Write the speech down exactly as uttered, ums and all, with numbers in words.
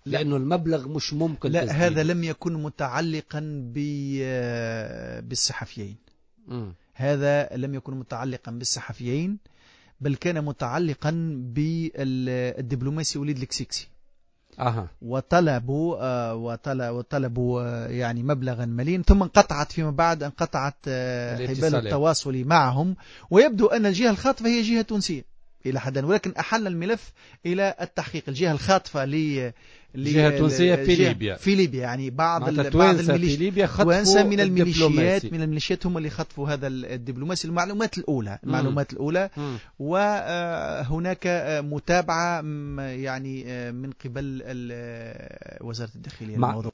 لأنه المبلغ مش ممكن لا تسديده. هذا لم يكن متعلقا بالصحفيين. م. هذا لم يكن متعلقا بالصحفيين، بل كان متعلقا بالدبلوماسي وليد الكسيكسي. أها. وطلبوا آه وطلبوا آه يعني مبلغا ماليا، ثم انقطعت فيما بعد انقطعت آه حبال التواصل معهم. ويبدو أن الجهة الخاطفة هي جهة تونسية إلى حد، ولكن أحل الملف إلى التحقيق. الجهة الخاطفة ل جهة تونسية في ليبيا في ليبيا يعني بعض بعض الميليشيات توانسة من الميليشيات من الميليشيات هم اللي خطفوا هذا الدبلوماسي. المعلومات الأولى المعلومات الأولى وهناك متابعة يعني من قبل وزارة الداخلية الموضوع.